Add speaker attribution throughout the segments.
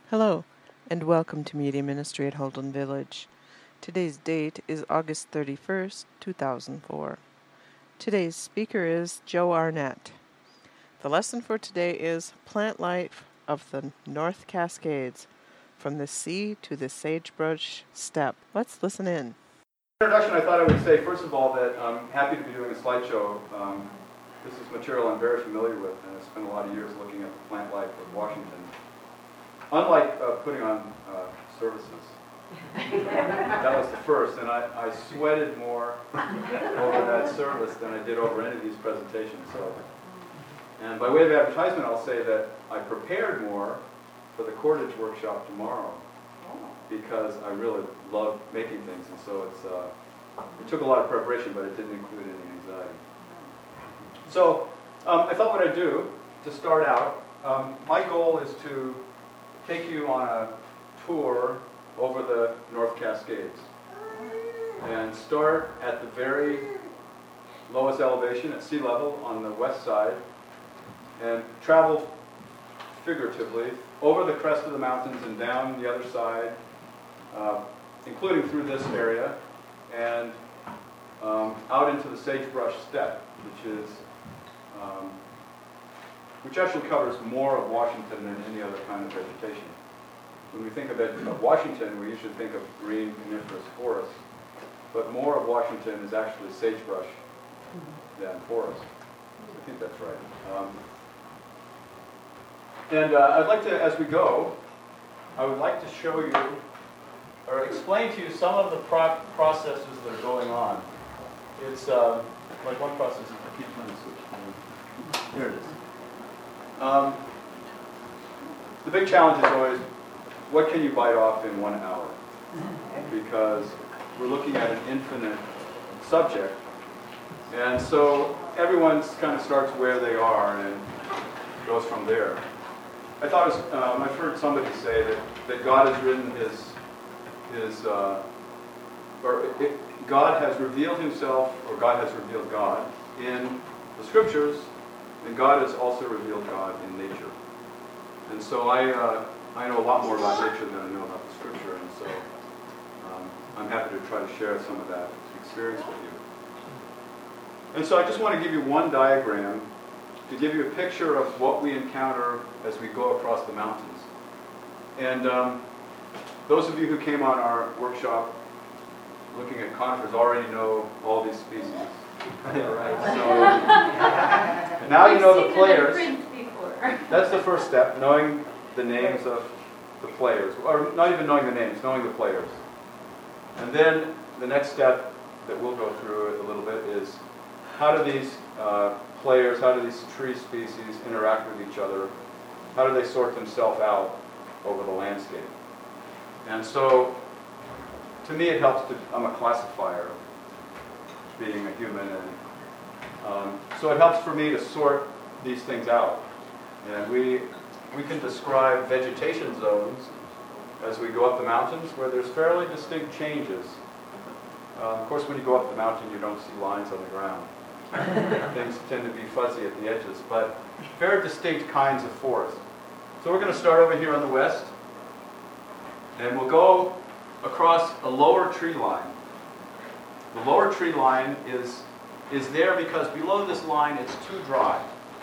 Speaker 1: Hello, and welcome to Media Ministry at Holden Village. Today's date is August 31st, 2004. Today's speaker is Joe Arnett. The lesson for today is Plant Life of the North Cascades, from the sea to the sagebrush steppe. Let's listen in.
Speaker 2: Introduction, I thought I would say, first of all, that I'm happy to be doing a slideshow. This is material I'm very familiar with, and I've spent a lot of years looking at the plant life of Washington. Unlike putting on services, that was the first, and I sweated more over that service than I did over any of these presentations. And by way of advertisement, I'll say that I prepared more for the cordage workshop tomorrow because I really love making things, and so it took a lot of preparation, but it didn't include any anxiety. So I thought what I'd do to start out, my goal is to take you on a tour over the North Cascades and start at the very lowest elevation at sea level on the west side and travel figuratively over the crest of the mountains and down the other side, including through this area and out into the sagebrush steppe, which actually covers more of Washington than any other kind of vegetation. When we think of Washington, we usually think of green coniferous forests, but more of Washington is actually sagebrush than forest. I think that's right. I'd like to, as we go, I would like to show you, or explain to you some of the processes that are going on. It's like one process is I keep trying to switch. There it is. The big challenge is always, what can you bite off in 1 hour? Because we're looking at an infinite subject, and so everyone kind of starts where they are and goes from there. I thought it was, I've heard somebody say that God has written God has revealed himself, or God has revealed God in the scriptures, and God has also revealed God in nature. And so I know a lot more about nature than I know about the scripture, and so I'm happy to try to share some of that experience with you. And so I just want to give you one diagram to give you a picture of what we encounter as we go across the mountains. And those of you who came on our workshop looking at conifers already know all these species. Right, so now you know the players. That's the first step, knowing the names of the players, or not even knowing the names, knowing the players. And then the next step that we'll go through a little bit is how do these players, how do these tree species interact with each other? How do they sort themselves out over the landscape? And so, to me, it helps I'm a classifier, being a human, and so it helps for me to sort these things out. And we can describe vegetation zones as we go up the mountains where there's fairly distinct changes. Of course, when you go up the mountain, you don't see lines on the ground. Things tend to be fuzzy at the edges, but very distinct kinds of forest. So we're going to start over here on the west, and we'll go across a lower tree line. The lower tree line is there because below this line it's too dry.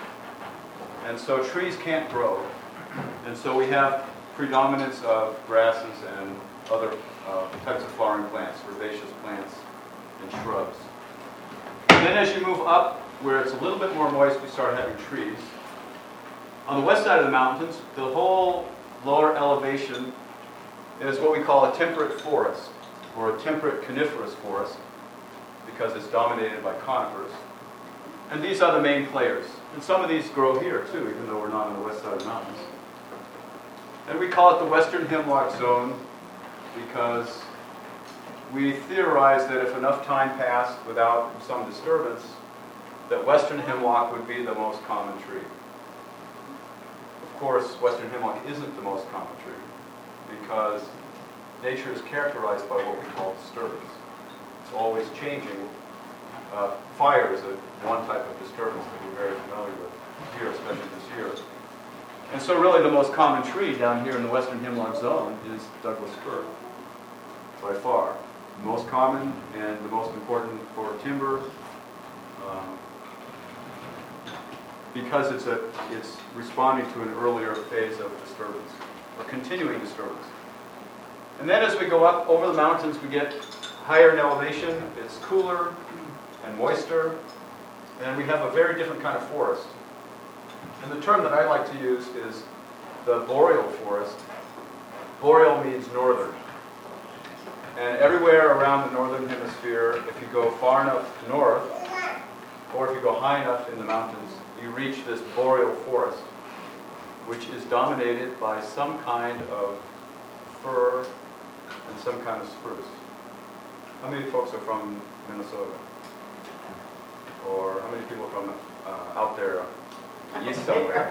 Speaker 2: And so trees can't grow. And so we have predominance of grasses and other types of flowering plants, herbaceous plants and shrubs. And then as you move up where it's a little bit more moist, we start having trees. On the west side of the mountains, the whole lower elevation is what we call a temperate forest, or a temperate coniferous forest, because it's dominated by conifers. And these are the main players. And some of these grow here too, even though we're not on the west side of the mountains. And we call it the western hemlock zone because we theorize that if enough time passed without some disturbance, that western hemlock would be the most common tree. Of course, western hemlock isn't the most common tree because nature is characterized by what we call disturbance. It's always changing. Fire is one type of disturbance that we're very familiar with here, especially this year. And so really the most common tree down here in the western hemlock zone is Douglas fir, by far. The most common and the most important for timber, because it's responding to an earlier phase of disturbance, or continuing disturbance. And then as we go up over the mountains, we get higher in elevation, it's cooler and moister, and we have a very different kind of forest. And the term that I like to use is the boreal forest. Boreal means northern. And everywhere around the northern hemisphere, if you go far enough north, or if you go high enough in the mountains, you reach this boreal forest, which is dominated by some kind of fir and some kind of spruce. How many folks are from Minnesota? Or how many people are from out there east somewhere?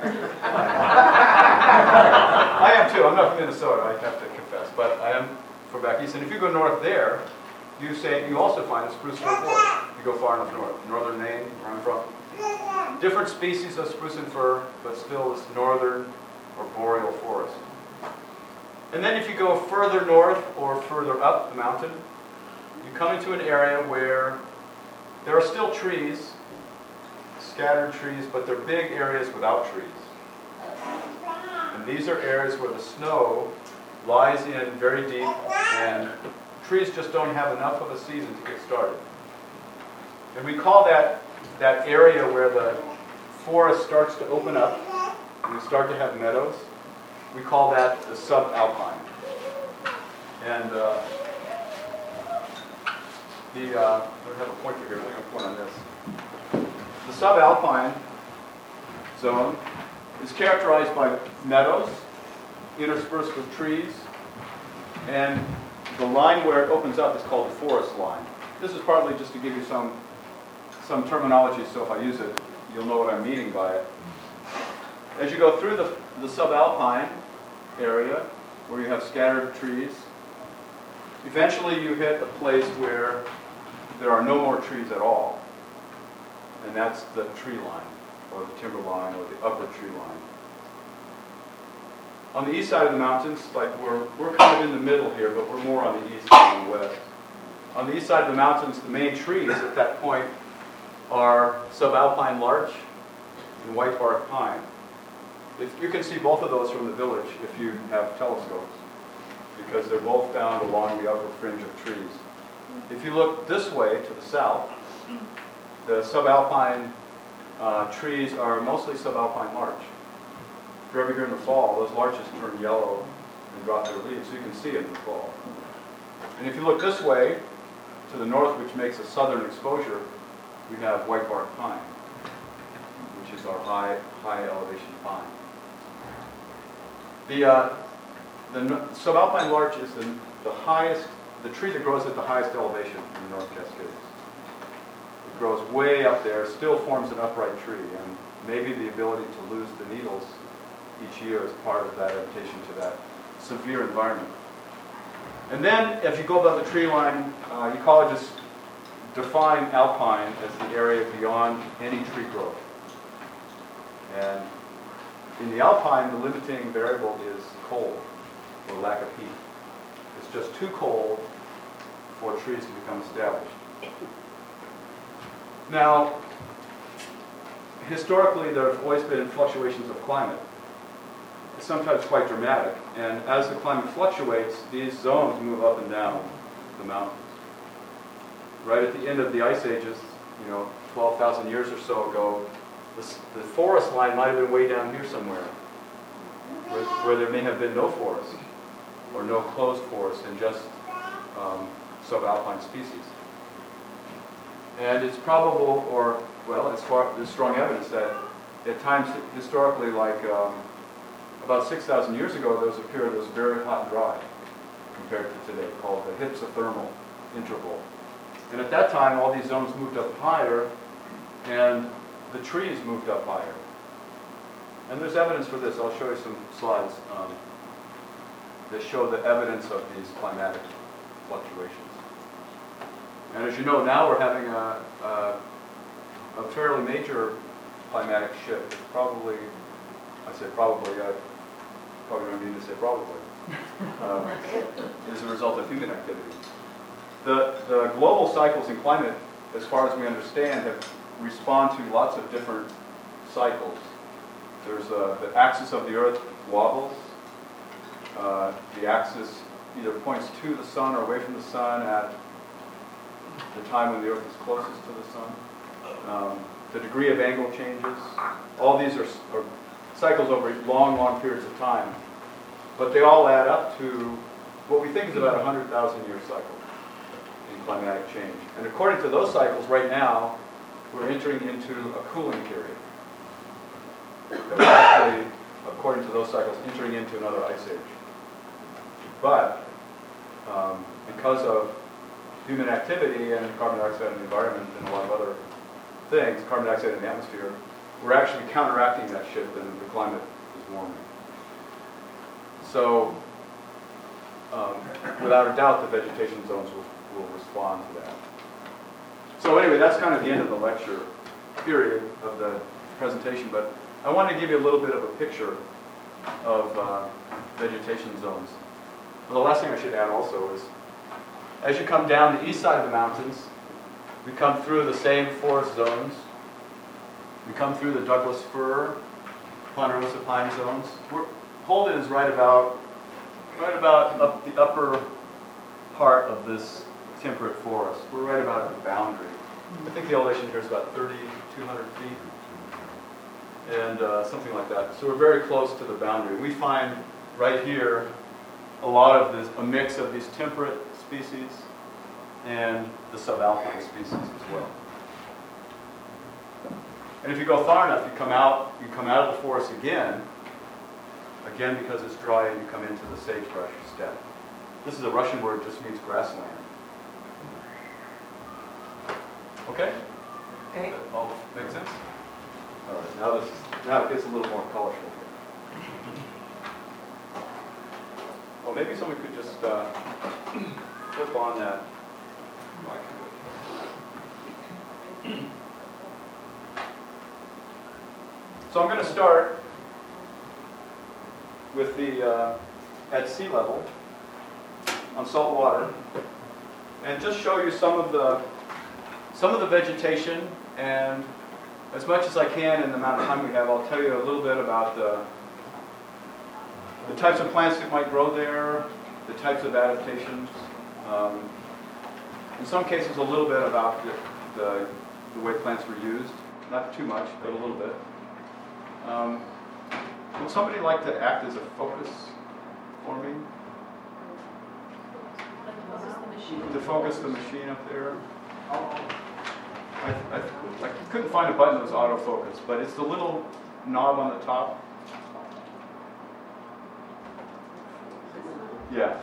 Speaker 2: I am too. I'm not from Minnesota, I have to confess, but I am from back east. And if you go north there, you also find a spruce fir forest. You go far enough north. Northern Maine, where I'm from. Different species of spruce and fir, but still this northern or boreal forest. And then if you go further north or further up the mountain, you come into an area where there are still trees, scattered trees, but they're big areas without trees. And these are areas where the snow lies in very deep, and trees just don't have enough of a season to get started. And we call that area where the forest starts to open up, and we start to have meadows, we call that the subalpine. And I have a pointer here, I'm going to point on this. The subalpine zone is characterized by meadows interspersed with trees, and the line where it opens up is called the forest line. This is partly just to give you some terminology, so if I use it, you'll know what I'm meaning by it. As you go through the subalpine area, where you have scattered trees, eventually you hit a place where there are no more trees at all. And that's the tree line, or the timber line, or the upper tree line. On the east side of the mountains, like we're kind of in the middle here, but we're more on the east than the west. On the east side of the mountains, the main trees at that point are subalpine larch and white bark pine. You can see both of those from the village if you have telescopes, because they're both found along the upper fringe of trees. If you look this way to the south, the subalpine trees are mostly subalpine larch. If you're ever here in the fall, those larches turn yellow and drop their leaves, so you can see it in the fall. And if you look this way to the north, which makes a southern exposure, we have white bark pine, which is our high elevation pine. The subalpine larch is the highest, the tree that grows at the highest elevation in the North Cascades. It grows way up there, still forms an upright tree, and maybe the ability to lose the needles each year is part of that adaptation to that severe environment. And then, as you go above the tree line, ecologists define alpine as the area beyond any tree growth. And in the alpine, the limiting variable is cold, or lack of heat. It's just too cold for trees to become established. Now, historically, there have always been fluctuations of climate, sometimes quite dramatic. And as the climate fluctuates, these zones move up and down the mountains. Right at the end of the ice ages, 12,000 years or so ago, the forest line might have been way down here somewhere, where there may have been no forest, or no closed forest, and just subalpine species. And it's probable, there's strong evidence that at times historically, like about 6,000 years ago, there was a period that was very hot and dry compared to today, called the hypsothermal interval. And at that time, all these zones moved up higher, and the trees moved up higher. And there's evidence for this. I'll show you some slides that show the evidence of these climatic fluctuations. And as you know, now we're having a fairly major climatic shift. It's probably I say probably, I probably don't need to say probably, is a result of human activity. The global cycles in climate, as far as we understand, respond to lots of different cycles. There's the axis of the Earth wobbles. The axis either points to the sun or away from the sun at the time when the Earth is closest to the sun. The degree of angle changes. All these are cycles over long, long periods of time. But they all add up to what we think is about a 100,000-year cycle in climatic change. And according to those cycles, right now, we're entering into a cooling period. We're actually, according to those cycles, entering into another ice age. But because of human activity and carbon dioxide in the environment and a lot of other things, carbon dioxide in the atmosphere, we're actually counteracting that shift and the climate is warming. So, without a doubt, the vegetation zones will respond to that. So anyway, that's kind of the end of the lecture period of the presentation, but I wanted to give you a little bit of a picture of vegetation zones. Well, the last thing I should add also is, as you come down the east side of the mountains, we come through the same forest zones. We come through the Douglas fir, ponderosa pine zones. Holden is right about up the upper part of this temperate forest. We're right about at the boundary. I think the elevation here is about 3,200 feet, and something like that. So we're very close to the boundary. We find right here a mix of these temperate species and the subalpine species as well. And if you go far enough, you come out of the forest again because it's dry, and you come into the sagebrush steppe. This is a Russian word, just means grassland. Okay?
Speaker 3: Okay.
Speaker 2: That all make sense? All right, now it gets a little more colorful here. Well, maybe someone could just flip on that. So I'm going to start with the at sea level on salt water, and just show you some of the vegetation, and as much as I can in the amount of time we have, I'll tell you a little bit about the types of plants that might grow there, the types of adaptations. In some cases, a little bit about the way plants were used. Not too much, but a little bit. Would somebody like to act as a focus for me? To focus the machine up there? I couldn't find a button that was autofocus, but it's the little knob on the top. Yeah.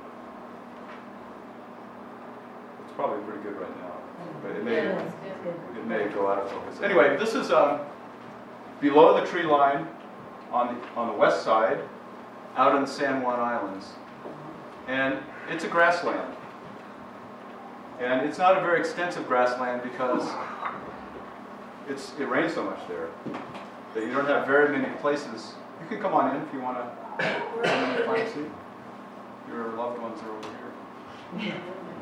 Speaker 2: It's probably pretty good right now, but it may go out of focus. Anyway, this is below the tree line on the west side, out in the San Juan Islands, and it's a grassland. And it's not a very extensive grassland because it rains so much there that you don't have very many places. You can come on in if you want to come in and find a seat. Your loved ones are over here.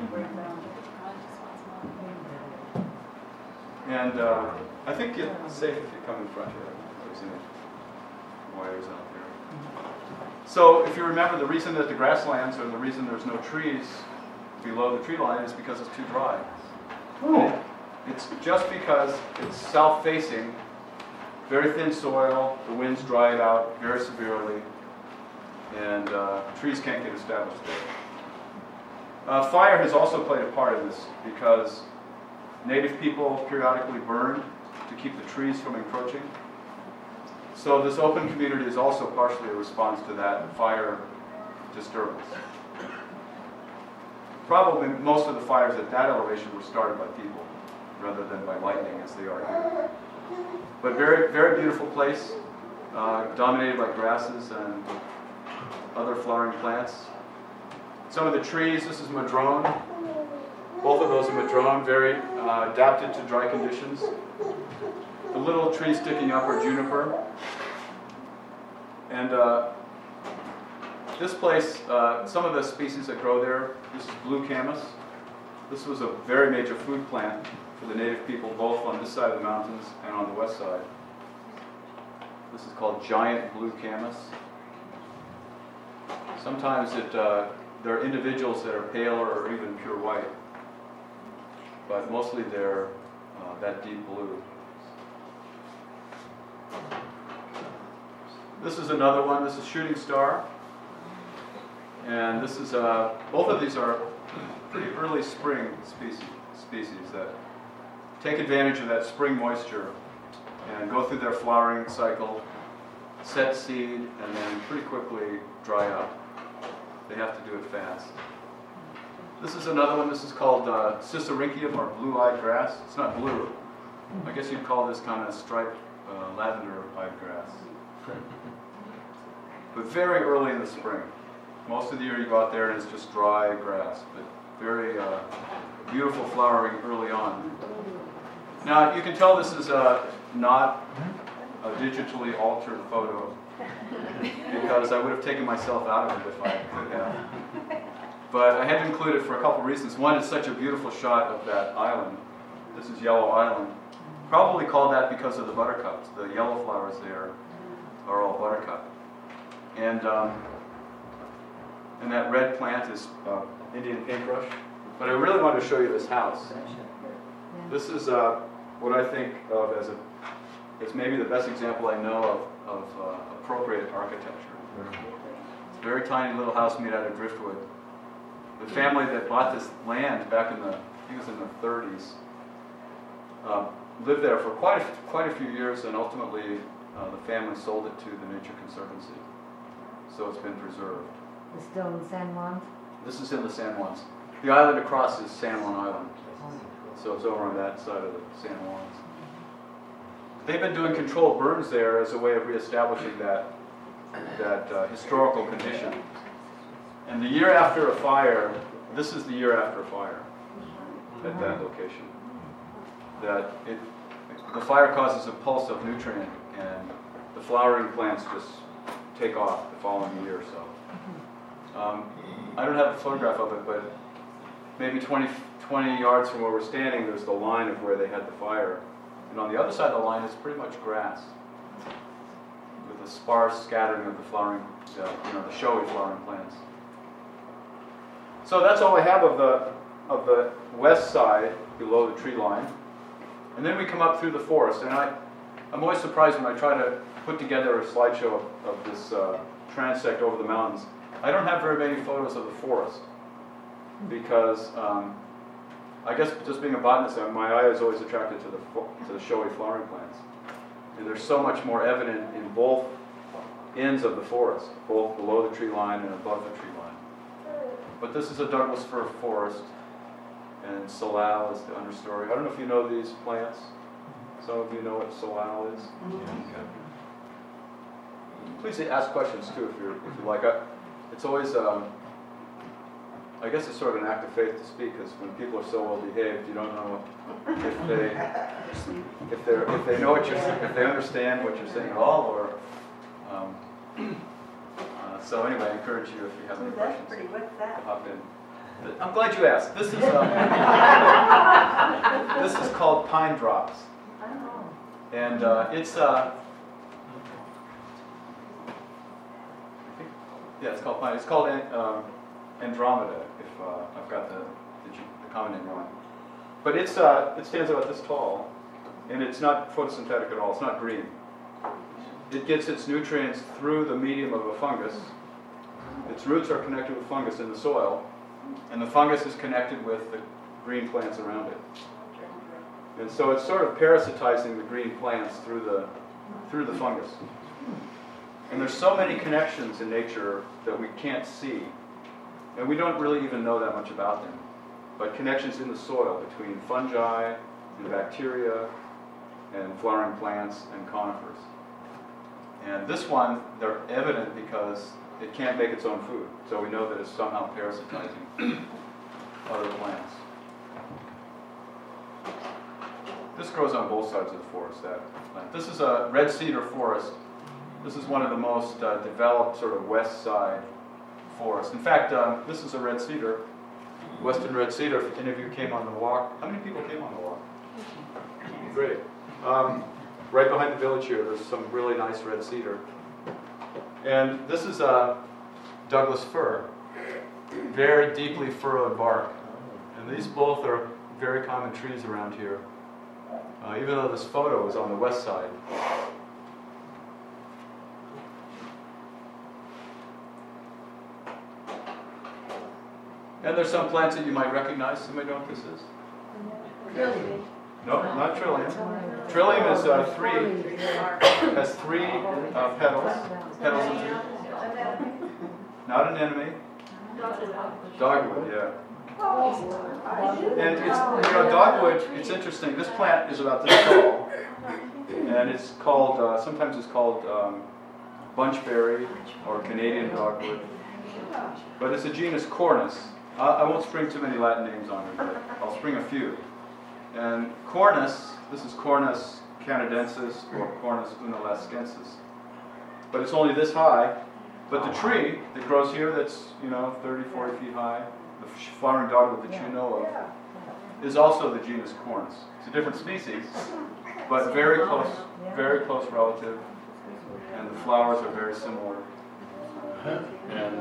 Speaker 2: And I think it's safe if you come in front here. There's any wires out there. So if you remember, the reason that the grasslands, or the reason there's no trees below the tree line, is because it's too dry. Oh. It's just because it's south-facing, very thin soil, the winds dry it out very severely, and trees can't get established there. Fire has also played a part in this because native people periodically burned to keep the trees from encroaching. So this open community is also partially a response to that fire disturbance. Probably most of the fires at that elevation were started by people rather than by lightning, as they are here. But very, very beautiful place, dominated by grasses and other flowering plants. Some of the trees, this is madrone. Both of those are madrone, very adapted to dry conditions. The little trees sticking up are juniper. And this place, some of the species that grow there, this is blue camas. This was a very major food plant for the native people, both on this side of the mountains and on the west side. This is called giant blue camas. Sometimes there are individuals that are paler or even pure white, but mostly they're that deep blue. This is another one. This is shooting star. And this is, both of these are pretty early spring species that take advantage of that spring moisture and go through their flowering cycle, set seed, and then pretty quickly dry up. They have to do it fast. This is another one. This is called Sisyrinchium, or blue-eyed grass. It's not blue. I guess you'd call this kind of striped lavender-eyed grass. But very early in the spring. Most of the year you go out there and it's just dry grass, but very beautiful flowering early on. Now you can tell this is not a digitally altered photo, because I would have taken myself out of it if I could have. But I had to include it for a couple reasons. One, it's such a beautiful shot of that island. This is Yellow Island. Probably called that because of the buttercups. The yellow flowers there are all buttercup. And that red plant is Indian paintbrush. But I really wanted to show you this house. This is what I think of as maybe the best example I know of appropriate architecture. It's a very tiny little house made out of driftwood. The family that bought this land back in I think it was in the 30s, lived there for quite a few years, and ultimately the family sold it to the Nature Conservancy. So it's been preserved.
Speaker 3: It's still in San Juan?
Speaker 2: This is in the San Juans. The island across is San Juan Island. So it's over on that side of the San Juans. They've been doing controlled burns there as a way of reestablishing that historical condition. And the year after a fire, this is the year after a fire at that location. The fire causes a pulse of nutrient, and the flowering plants just take off the following year or so. I don't have a photograph of it, but maybe 20 yards from where we're standing, there's the line of where they had the fire. And on the other side of the line is pretty much grass, with a sparse scattering of the flowering, the showy flowering plants. So that's all I have of the west side below the tree line. And then we come up through the forest, and I'm always surprised when I try to put together a slideshow of this transect over the mountains. I don't have very many photos of the forest, because I guess just being a botanist, my eye is always attracted to the showy flowering plants. And there's so much more evident in both ends of the forest, both below the tree line and above the tree line. But this is a Douglas fir forest, and salal is the understory. I don't know if you know these plants. Some of you know what salal is. Okay. Please ask questions too if you like. It's always, I guess it's sort of an act of faith to speak, because when people are so well behaved, you don't know if they know if they understand what you're saying at all, or. So anyway, I encourage you, if you have any questions, to hop in. I'm glad you asked. This is this is called pine drops, and it's it's called pine. It's called Andromeda, if I've got the common name wrong. But it stands about this tall, and it's not photosynthetic at all. It's not green. It gets its nutrients through the medium of a fungus. Its roots are connected with fungus in the soil, and the fungus is connected with the green plants around it. And so it's sort of parasitizing the green plants through the fungus. And there's so many connections in nature that we can't see. And we don't really even know that much about them. But connections in the soil between fungi and bacteria and flowering plants and conifers. And this one, they're evident because it can't make its own food. So we know that it's somehow parasitizing other plants. This grows on both sides of the forest, that plant. This is a red cedar forest. This is one of the most developed sort of west side forests. In fact, this is a red cedar, western red cedar. If any of you came on the walk, how many people came on the walk? Great. Right behind the village here, there's some really nice red cedar. And this is Douglas fir, very deeply furrowed bark. And these both are very common trees around here, even though this photo is on the west side. And there's some plants that you might recognize. Somebody know what this is?
Speaker 3: Trillium.
Speaker 2: No, not trillium. Trillium is has three petals. Not an enemy. Dogwood, yeah. And it's, dogwood, it's interesting. This plant is about this tall. And it's called, sometimes it's called bunchberry or Canadian dogwood. But it's a genus Cornus. I won't spring too many Latin names on it, but I'll spring a few. And Cornus, this is Cornus canadensis or Cornus unalaskiensis. But it's only this high. But the tree that grows here that's, 30, 40 feet high, the flowering dogwood that you know of, is also the genus Cornus. It's a different species, but very close relative, and the flowers are very similar. And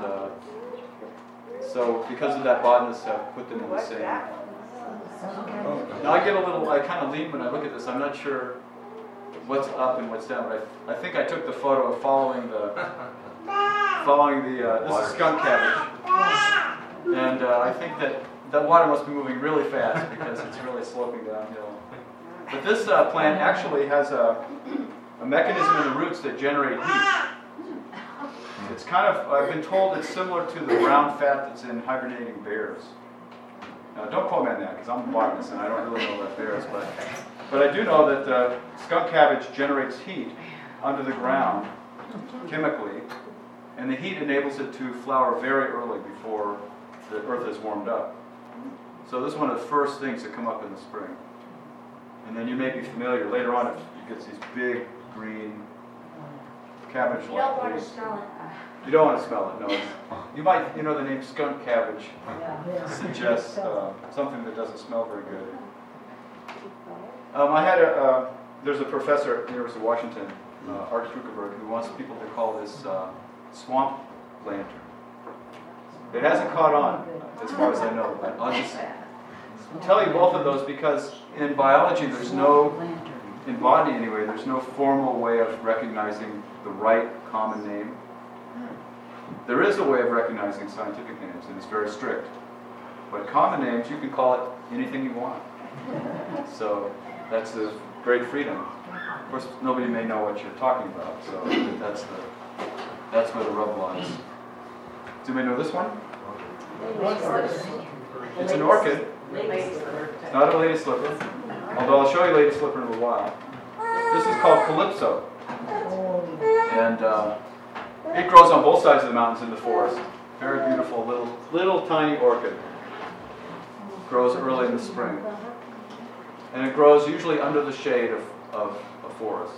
Speaker 2: so because of that, botanists have put them in the same. Now I kind of lean when I look at this. I'm not sure what's up and what's down, but I think I took the photo of following the this is skunk cabbage. And I think that water must be moving really fast because it's really sloping downhill. But this plant actually has a mechanism in the roots that generate heat. It's kind of, I've been told it's similar to the brown fat that's in hibernating bears. Now don't quote me on that because I'm a botanist and I don't really know about bears, but I do know that skunk cabbage generates heat under the ground chemically, and the heat enables it to flower very early before the earth is warmed up. So this is one of the first things that come up in the spring. And then you may be familiar, later on it gets these big green cabbage like leaves. You don't want to smell it, no. You might, the name skunk cabbage suggests something that doesn't smell very good. There's a professor at the University of Washington, Art Krugerberg, who wants people to call this swamp lantern. It hasn't caught on, as far as I know, but I'll just tell you both of those because in biology in botany anyway, there's no formal way of recognizing the right common name. There is a way of recognizing scientific names, and it's very strict. But common names, you can call it anything you want. So that's the great freedom. Of course, nobody may know what you're talking about, so that's where the rub lies. Do you know this one? It's an orchid. It's not a lady slipper, although I'll show you lady slipper in a while. This is called Calypso. And it grows on both sides of the mountains in the forest. Very beautiful little tiny orchid. Grows early in the spring. And it grows usually under the shade of a forest.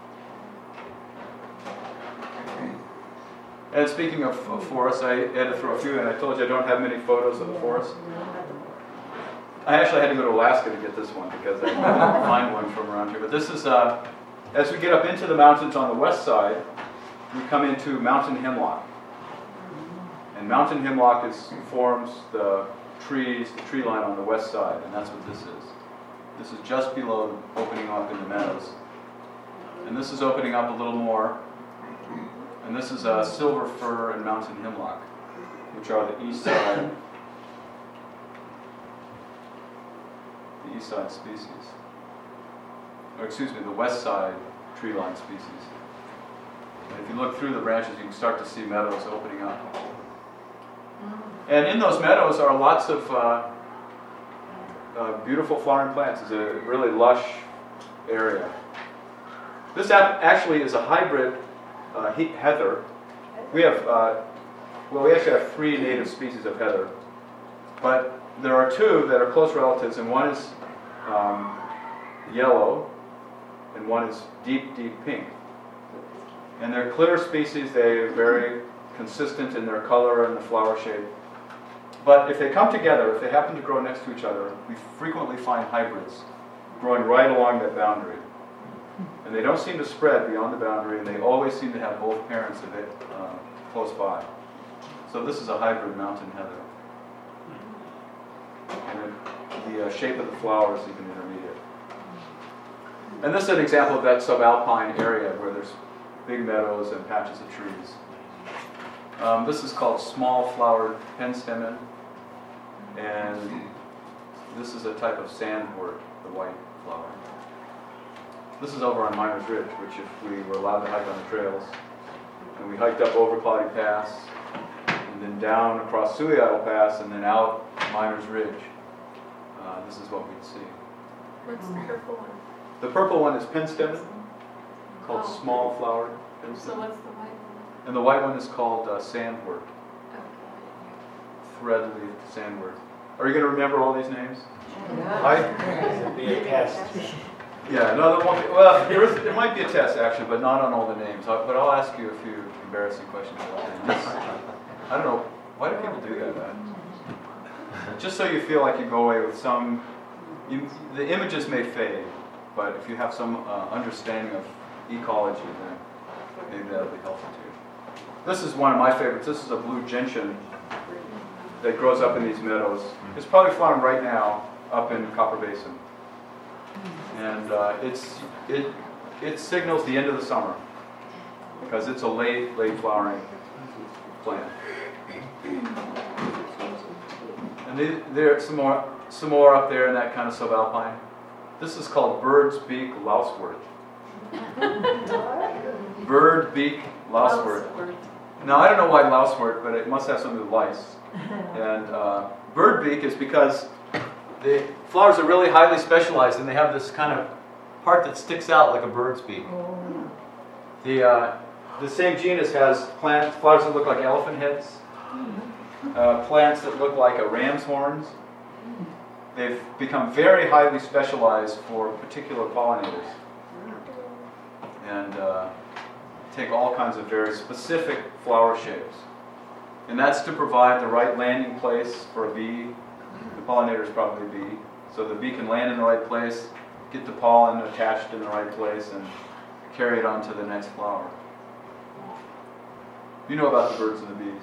Speaker 2: And speaking of forests, I had to throw a few in. I told you I don't have many photos of the forest. I actually had to go to Alaska to get this one because I couldn't find one from around here. But this is, as we get up into the mountains on the west side, we come into mountain hemlock. And mountain hemlock forms the tree line on the west side, and that's what this is. This is just below opening up in the meadows. And this is opening up a little more. And this is silver fir and mountain hemlock, which are the east side species. Or excuse me, the west side tree line species. And if you look through the branches, you can start to see meadows opening up. And in those meadows are lots of beautiful flowering plants. It's a really lush area. This actually is a hybrid heather. We have, we actually have 3 native species of heather. But there are 2 that are close relatives, and one is yellow, and one is deep, deep pink. And they're clear species. They're very consistent in their color and the flower shape. But if they come together, if they happen to grow next to each other, we frequently find hybrids growing right along that boundary. And they don't seem to spread beyond the boundary, and they always seem to have both parents of it close by. So this is a hybrid mountain heather. And the shape of the flower is even intermediate. And this is an example of that subalpine area where there's big meadows and patches of trees. This is called small flowered penstemon, and this is a type of sandwort, the white flower. This is over on Miners Ridge, which if we were allowed to hike on the trails, and we hiked up over Cloudy Pass, and then down across Suiattle Pass, and then out Miners Ridge. This is what we'd see.
Speaker 3: What's the purple one?
Speaker 2: The purple one is penstemon, called small flowered penstemon.
Speaker 3: So what's the white one?
Speaker 2: And the white one is called sandwort,
Speaker 3: Okay.
Speaker 2: threadleaf sandwort. Are you going to remember all these names?
Speaker 4: It'd be a test.
Speaker 2: Yeah, no, there won't be. Well, there might be a test actually, but not on all the names. But I'll ask you a few embarrassing questions about names. I don't know, why do people do that? Just so you feel like you go away with some. The images may fade, but if you have some understanding of ecology, then maybe that'll be helpful to you. This is one of my favorites. This is a blue gentian that grows up in these meadows. It's probably flowering right now up in Copper Basin. And it signals the end of the summer because it's a late flowering plant. And there's some more up there in that kind of subalpine. This is called bird's beak lousewort. Bird beak lousewort. Now I don't know why lousewort, but it must have something with lice. And bird beak is because the flowers are really highly specialized, and they have this kind of part that sticks out like a bird's beak. The same genus has flowers that look like elephant heads, plants that look like a ram's horns. They've become very highly specialized for particular pollinators, and take all kinds of very specific flower shapes. And that's to provide the right landing place for a bee. The pollinator is probably a bee. So the bee can land in the right place, get the pollen attached in the right place, and carry it on to the next flower. You know about the birds and the bees.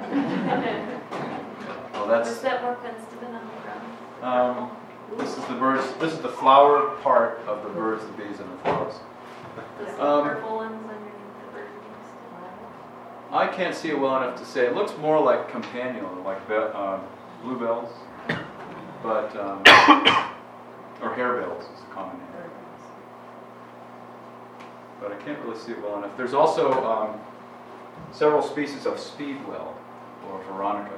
Speaker 2: Well, that's.
Speaker 3: Is that more penstemon on the ground?
Speaker 2: This is the birds. This is the flower part of the birds, the bees, and the flowers.
Speaker 3: Those purple ones underneath the bird beaks.
Speaker 2: I can't see it well enough to say. It looks more like campanule, like bluebells, but or harebells is the common name. But I can't really see it well enough. There's also several species of speedwell or veronica.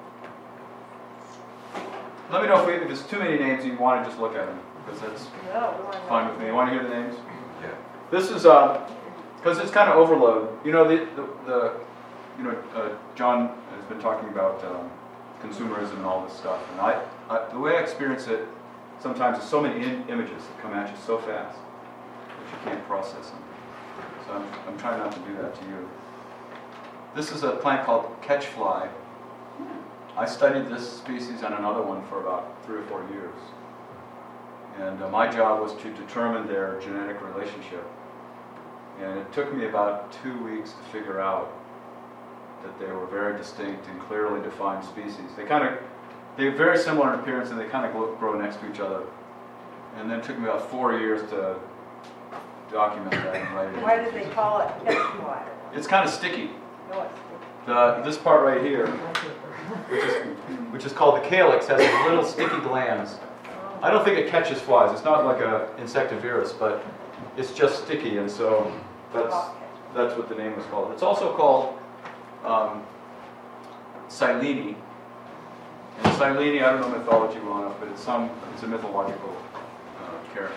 Speaker 2: Let me know if there's too many names and you want to just look at them, because that's fine with me. You want to hear the names?
Speaker 4: Yeah.
Speaker 2: This is because it's kind of overload. You know John has been talking about consumerism and all this stuff, and I the way I experience it sometimes is so many images that come at you so fast that you can't process them. So I'm trying not to do that to you. This is a plant called catchfly. I studied this species and another one for about 3 or 4 years. And my job was to determine their genetic relationship. And it took me about 2 weeks to figure out that they were very distinct and clearly defined species. They're very similar in appearance, and they kind of grow next to each other. And then it took me about 4 years to document that and write it.
Speaker 5: Why do they call it catchfly?
Speaker 2: It's kind of sticky.
Speaker 5: No, it's sticky.
Speaker 2: This part right here, which is called the calyx, has these little sticky glands. I don't think it catches flies. It's not like an insectivorous, but it's just sticky, and so that's what the name was called. It's also called Silene. And Silene, I don't know mythology well enough, but it's a mythological character.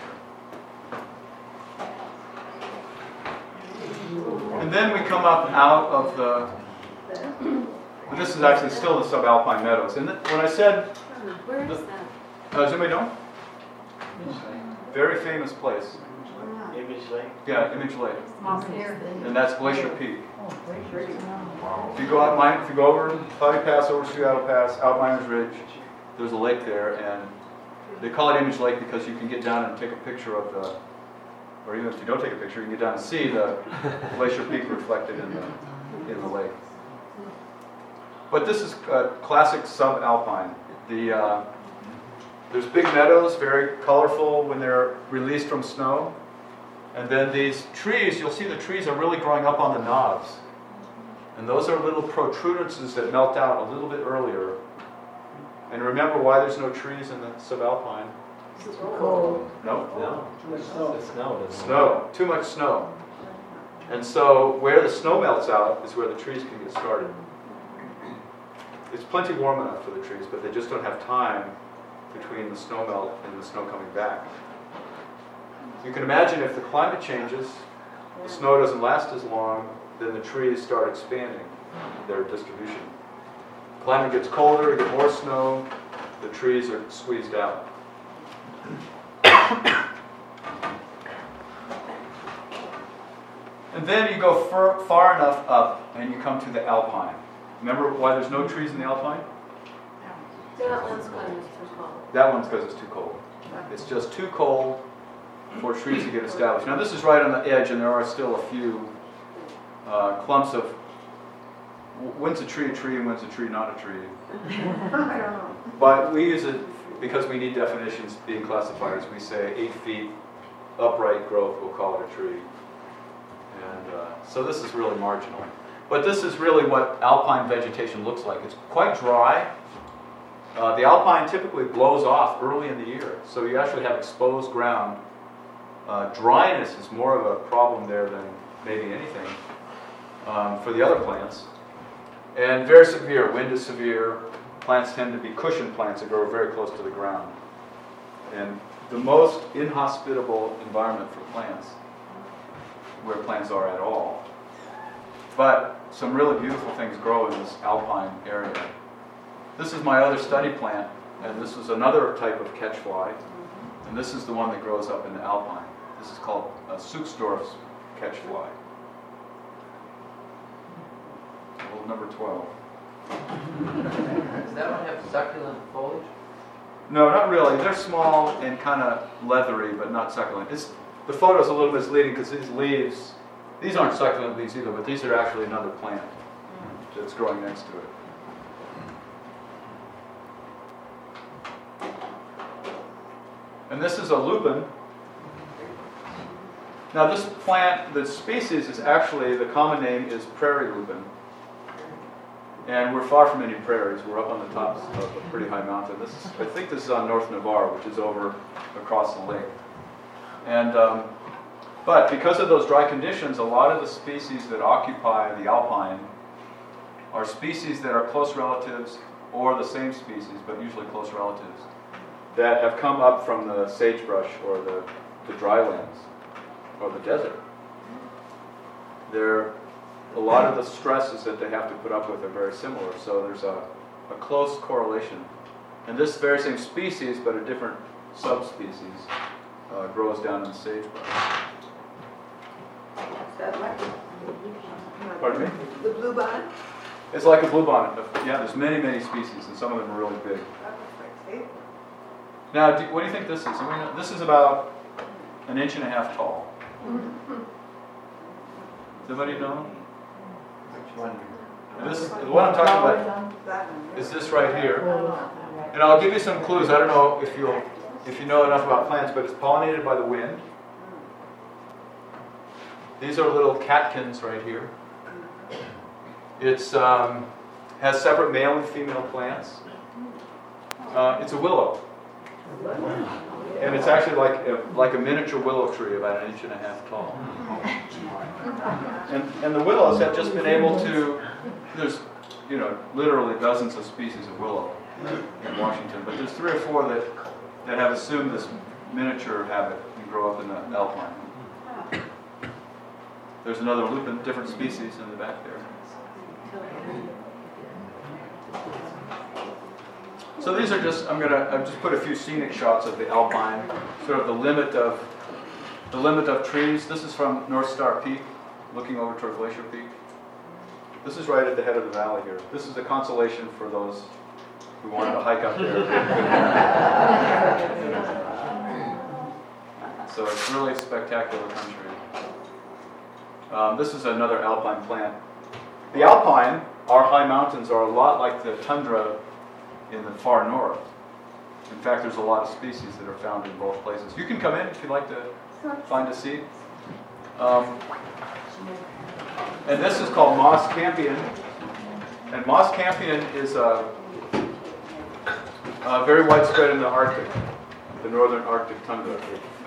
Speaker 2: And then we come up out of the. And this is actually still the subalpine meadows. And when I said,
Speaker 3: Where is that?
Speaker 2: does anybody know? Very famous place.
Speaker 4: In Image Lake?
Speaker 2: Yeah, Image Lake.
Speaker 3: Here.
Speaker 2: And that's Glacier Peak. If you go if you go over Cloudy Pass, over Seattle Pass, out Miners Ridge, there's a lake there, and they call it Image Lake because you can get down and take a picture of the, or even if you don't take a picture, you can get down and see the Glacier Peak reflected in the lake. But this is classic subalpine. There's big meadows, very colorful when they're released from snow. And then these trees, you'll see the trees are really growing up on the knobs. And those are little protrudences that melt out a little bit earlier. And remember why there's no trees in the subalpine?
Speaker 5: Cold.
Speaker 2: No?
Speaker 4: No.
Speaker 6: Too much snow.
Speaker 4: The snow doesn't.
Speaker 2: Snow. Too much snow. And so where the snow melts out is where the trees can get started. It's plenty warm enough for the trees, but they just don't have time between the snow melt and the snow coming back. You can imagine if the climate changes, the snow doesn't last as long, then the trees start expanding their distribution. Climate gets colder, you get more snow, the trees are squeezed out. And then you go far enough up and you come to the alpine. Remember why there's no trees in the alpine?
Speaker 3: That one's kind of too cold.
Speaker 2: That one's because it's too cold. It's just too cold for trees to get established. Now this is right on the edge, and there are still a few clumps of when's a tree and when's a tree not a tree.
Speaker 5: I don't know.
Speaker 2: But we use it because we need definitions being classifiers. We say 8 feet upright growth, we'll call it a tree. And so this is really marginal. But this is really what alpine vegetation looks like. It's quite dry. The alpine typically blows off early in the year, so you actually have exposed ground. Dryness is more of a problem there than maybe anything for the other plants. And very severe, wind is severe. Plants tend to be cushion plants that grow very close to the ground. And the most inhospitable environment for plants, where plants are at all. But some really beautiful things grow in this alpine area. This is my other study plant, and this is another type of catchfly. And this is the one that grows up in the alpine. This is called Suchsdorf's catchfly. Old number 12.
Speaker 6: Does that one have succulent foliage?
Speaker 2: No, not really. They're small and kind of leathery, but not succulent. The photo's a little misleading because these leaves, these aren't succulent leaves either, but these are actually another plant that's growing next to it. And this is a lupin. Now this plant, the species is actually, the common name is prairie lupin. And we're far from any prairies. We're up on the tops of a pretty high mountain. I think this is on North Navarre, which is over across the lake. And but because of those dry conditions, a lot of the species that occupy the alpine are species that are close relatives or the same species, but usually close relatives, that have come up from the sagebrush or the drylands or the desert. A lot of the stresses that they have to put up with are very similar, so there's a close correlation. And this very same species, but a different subspecies, grows down in the sagebrush.
Speaker 5: Is that like
Speaker 2: Pardon me?
Speaker 5: the bluebonnet?
Speaker 2: It's like a bluebonnet. Yeah, there's many, many species, and some of them are really big.
Speaker 5: That looks like sable.
Speaker 2: Now, what do you think this is? This is about 1.5 inches tall. Does anybody know?
Speaker 6: Which one?
Speaker 2: The one I'm talking about
Speaker 5: That one.
Speaker 2: is this right here. And I'll give you some clues. I don't know if you know enough about plants, but it's pollinated by the wind. These are little catkins right here. It's has separate male and female plants. It's a willow. And it's actually like a miniature willow tree, about 1.5 inches tall. And the willows have just been able to, there's literally dozens of species of willow in Washington, but there's 3 or 4 that have assumed this miniature habit and grow up in the alpine. There's another lupin, different species in the back there. So these are just, I've just put a few scenic shots of the alpine, sort of the limit of The limit of trees. This is from North Star Peak, looking over toward Glacier Peak. This is right at the head of the valley here. This is a consolation for those who wanted to hike up there. So it's really spectacular country. This is another alpine plant. The alpine, our high mountains, are a lot like the tundra in the far north. In fact, there's a lot of species that are found in both places. You can come in if you'd like to find a seat. And this is called Moss Campion. And Moss Campion is very widespread in the Arctic, the northern Arctic tundra.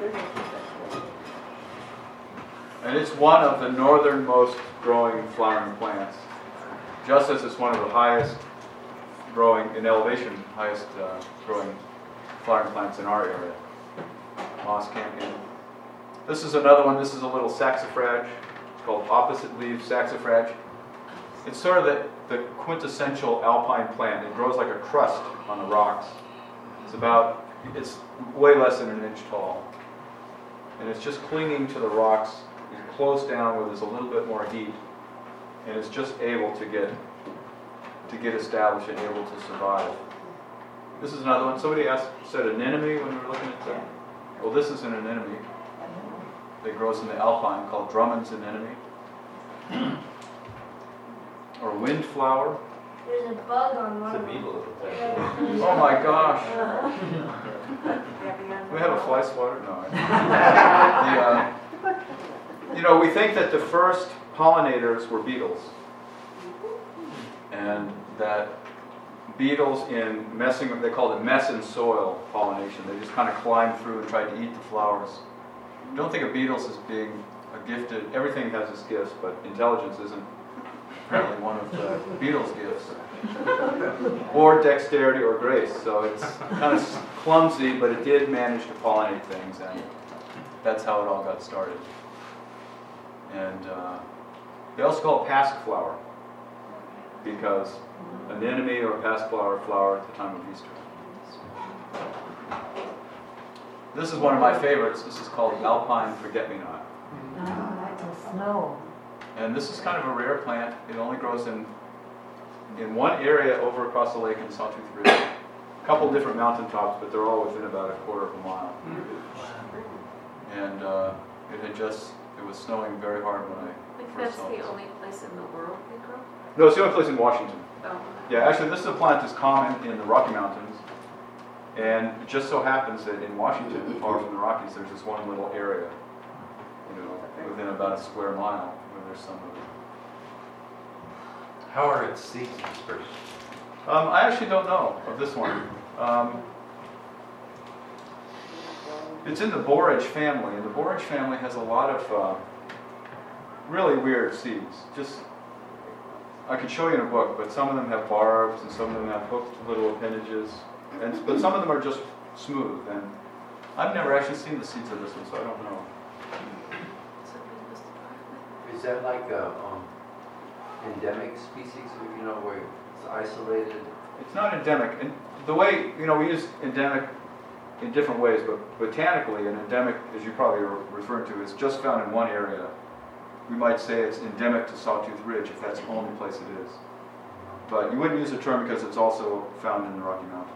Speaker 2: And it's one of the northernmost growing flowering plants, just as it's one of the highest growing, in elevation, highest growing flowering plants in our area. Moss Campion. This is another one. This is a little saxifrage called opposite leaf saxifrage. It's sort of the quintessential alpine plant. It grows like a crust on the rocks. It's way less than an inch tall. And it's just clinging to the rocks. It's close down where there's a little bit more heat. And it's just able to get established and able to survive. This is another one. Somebody said anemone when we were looking at that. Well, this is an anemone that grows in the alpine called Drummond's anemone. Or windflower.
Speaker 3: There's a bug on one
Speaker 4: It's a
Speaker 3: of them.
Speaker 4: beetle.
Speaker 2: Oh my gosh. We have a fly swatter? No. We think that the first pollinators were beetles. And that beetles they called it mess in soil pollination. They just kind of climbed through and tried to eat the flowers. Don't think of beetles as being a gifted, everything has its gifts, but intelligence isn't apparently one of the beetles' gifts. Or dexterity or grace. So it's kind of clumsy, but it did manage to pollinate things, and that's how it all got started. And they also call it pasque-flower, because anemone or pasque-flower flower at the time of Easter. This is one of my favorites. This is called Alpine Forget-Me-Not.
Speaker 5: Snow.
Speaker 2: And this is kind of a rare plant. It only grows in one area over across the lake in Sawtooth Ridge. A couple different mountaintops, but they're all within about a quarter of a mile. And it was snowing very hard when I
Speaker 7: Like
Speaker 2: first
Speaker 7: that's
Speaker 2: saw
Speaker 7: the
Speaker 2: this.
Speaker 7: only place in the world they grow?
Speaker 2: No, it's the only place in Washington.
Speaker 7: Oh.
Speaker 2: Yeah, actually, this is a plant that's common in the Rocky Mountains. And it just so happens that in Washington, far from the Rockies, there's this one little area, within about a square mile where there's some of it.
Speaker 6: How are its seasons first?
Speaker 2: I actually don't know of this one. It's in the borage family, and the borage family has a lot of really weird seeds. I could show you in a book, but some of them have barbs, and some of them have hooked little appendages, but some of them are just smooth. And I've never actually seen the seeds of this one, so I don't know.
Speaker 6: Is that like a endemic species, where it's isolated?
Speaker 2: It's not endemic. And the way, we use endemic in different ways, but botanically, an endemic, as you probably are referring to, is just found in one area. We might say it's endemic to Sawtooth Ridge if that's the only place it is. But you wouldn't use the term because it's also found in the Rocky Mountains.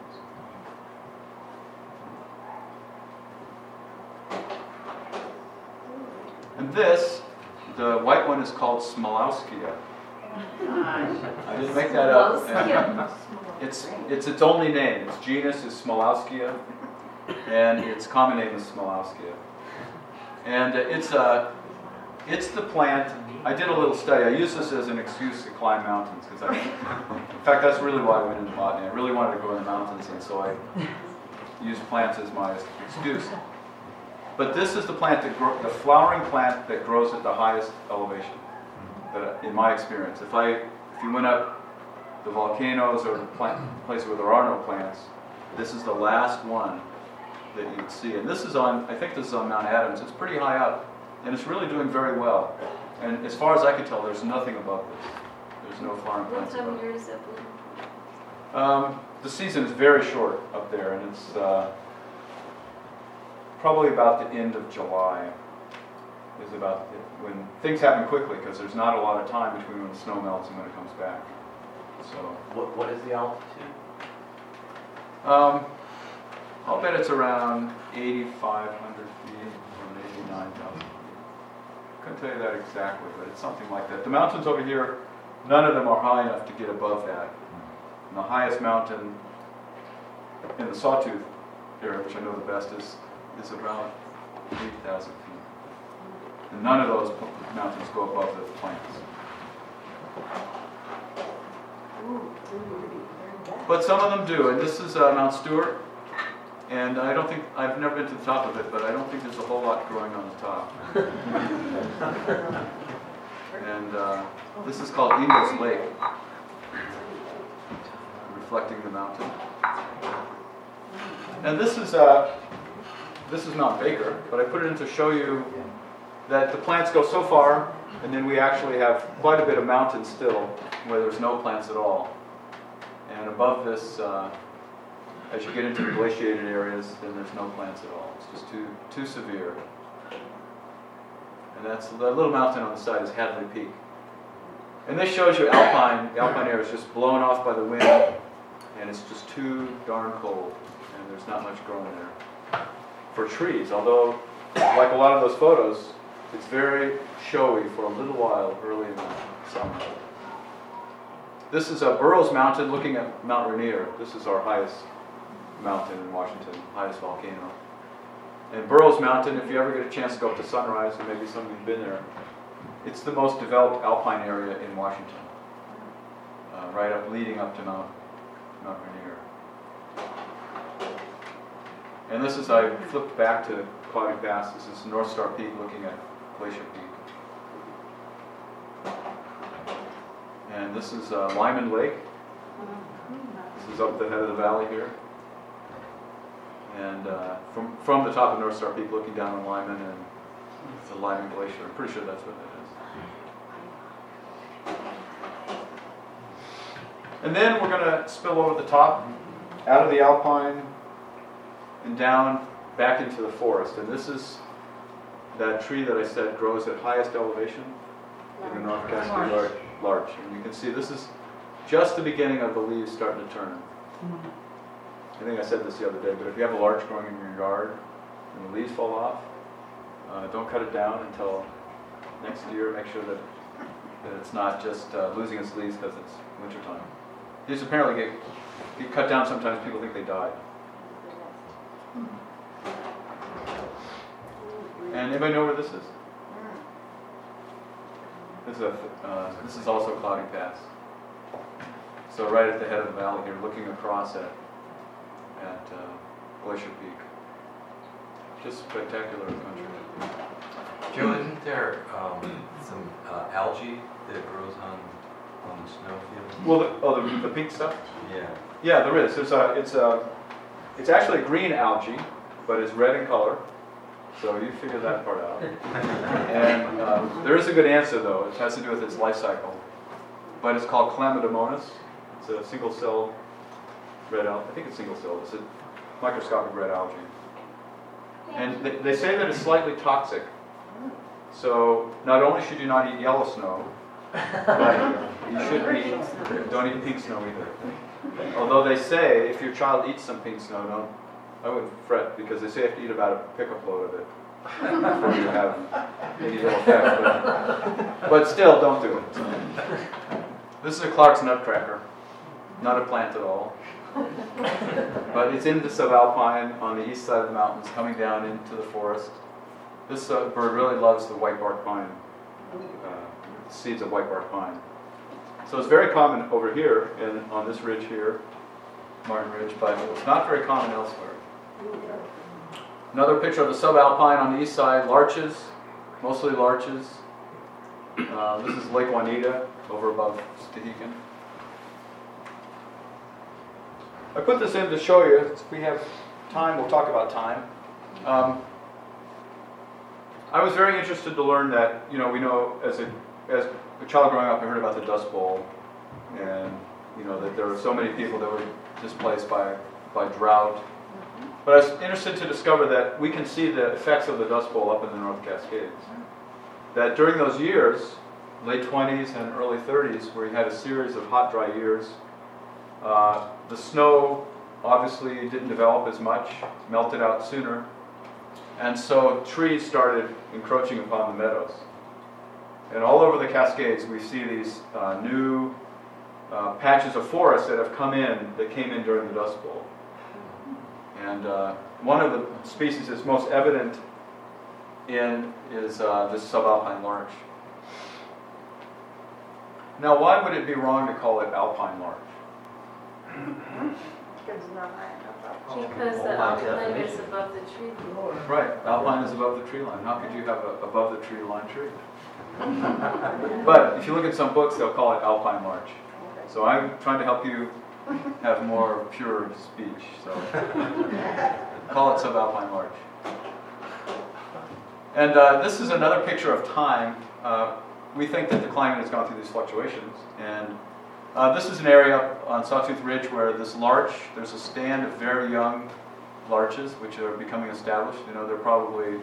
Speaker 2: And this, the white one is called Smolowskia. I didn't make that up. It's its only name. Its genus is Smolowskia, and its common name is Smolowskia. And it's the plant. I did a little study. I used this as an excuse to climb mountains in fact, that's really why I went into botany. I really wanted to go in the mountains, and so I used plants as my excuse. But this is the the flowering plant that grows at the highest elevation. In my experience, if you went up the volcanoes or the places where there are no plants, this is the last one that you would see. And I think this is on Mount Adams. It's pretty high up, and it's really doing very well. And as far as I can tell, there's nothing above this. There's no flowering
Speaker 7: What
Speaker 2: plants
Speaker 7: time
Speaker 2: above
Speaker 7: of
Speaker 2: it.
Speaker 7: year is that bloom?
Speaker 2: The season is very short up there, and it's probably about the end of July. is about when things happen quickly, because there's not a lot of time between when the snow melts and when it comes back. So
Speaker 6: What is the altitude?
Speaker 2: I'll bet it's around 8,500 feet or maybe 9,000 feet. Couldn't tell you that exactly, but it's something like that. The mountains over here, none of them are high enough to get above that. And the highest mountain in the Sawtooth area, which I know the best, is about 8,000 feet. And none of those mountains go above the plains. But some of them do, and this is Mount Stewart. And I've never been to the top of it, but I don't think there's a whole lot growing on the top. And this is called Eagles Lake, reflecting the mountain. And this is Mount Baker, but I put it in to show you that the plants go so far, and then we actually have quite a bit of mountain still, where there's no plants at all. And above this, as you get into the glaciated areas, then there's no plants at all. It's just too severe. And that's the little mountain on the side is Hadley Peak. And this shows you alpine. The alpine air is just blown off by the wind, and it's just too darn cold, and there's not much growing there for trees. Although, like a lot of those photos, it's very showy for a little while early in the summer. This is Burroughs Mountain looking at Mount Rainier. This is our highest mountain in Washington, highest volcano. And Burroughs Mountain, if you ever get a chance to go up to Sunrise, and maybe some of you've been there, it's the most developed alpine area in Washington, right up leading up to Mount Rainier. And this is, I flipped back to Cloudy Pass. This is North Star Peak looking at Glacier Peak. And this is Lyman Lake. This is up the head of the valley here. And from the top of North Star Peak looking down on Lyman and the Lyman Glacier. I'm pretty sure that's what it is. And then we're going to spill over the top, out of the alpine and down back into the forest. And this is that tree that I said grows at highest elevation in the North Cascade Larch. And you can see this is just the beginning of the leaves starting to turn. I think I said this the other day, but if you have a larch growing in your yard and the leaves fall off, don't cut it down until next year. Make sure that it's not just losing its leaves because it's wintertime. These apparently get cut down sometimes. People think they died. And anybody know where this is? This is also Cloudy Pass. So right at the head of the valley here, looking across at Glacier Peak. Just spectacular country.
Speaker 6: Joe, isn't there some algae that grows on the snowfield?
Speaker 2: Well, the pink stuff?
Speaker 6: Yeah.
Speaker 2: Yeah, there is. It's actually green algae, but it's red in color. So you figure that part out. And there is a good answer, though. It has to do with its life cycle. But it's called Chlamydomonas. It's a single-celled red algae. I think it's single-celled. It's a microscopic red algae. And they say that it's slightly toxic. So not only should you not eat yellow snow, but you don't eat pink snow either. Although they say if your child eats some pink snow, I wouldn't fret, because they say you have to eat about a pickup load of it before you have any ill effect. But still, don't do it. This is a Clark's nutcracker, not a plant at all. But it's in the subalpine on the east side of the mountains, coming down into the forest. This bird really loves the whitebark pine, seeds of whitebark pine. So it's very common over here and on this ridge here, Martin Ridge, but it's not very common elsewhere. Another picture of the subalpine on the east side, larches, mostly larches. This is Lake Juanita over above Stehekin. I put this in to show you. If we have time, we'll talk about time. I was very interested to learn that, we know as a child growing up, I heard about the Dust Bowl, and that there were so many people that were displaced by drought. But I was interested to discover that we can see the effects of the Dust Bowl up in the North Cascades. that during those years, late 20s and early 30s, where you had a series of hot, dry years, the snow obviously didn't develop as much, melted out sooner, and so trees started encroaching upon the meadows. And all over the Cascades, we see these new patches of forest that have that came in during the Dust Bowl. And one of the species that's most evident is this subalpine larch. Now, why would it be wrong to call it alpine larch?
Speaker 3: Because it's not high enough up.
Speaker 7: Because the alpine is above the tree line.
Speaker 2: Right, alpine is above the tree line. How could you have an above the tree line tree? But if you look at some books, they'll call it alpine larch. So I'm trying to help you have more pure speech. So call it subalpine larch. And this is another picture of time. We think that the climate has gone through these fluctuations. And this is an area on Sawtooth Ridge where this larch, there's a stand of very young larches which are becoming established. You know, they're probably,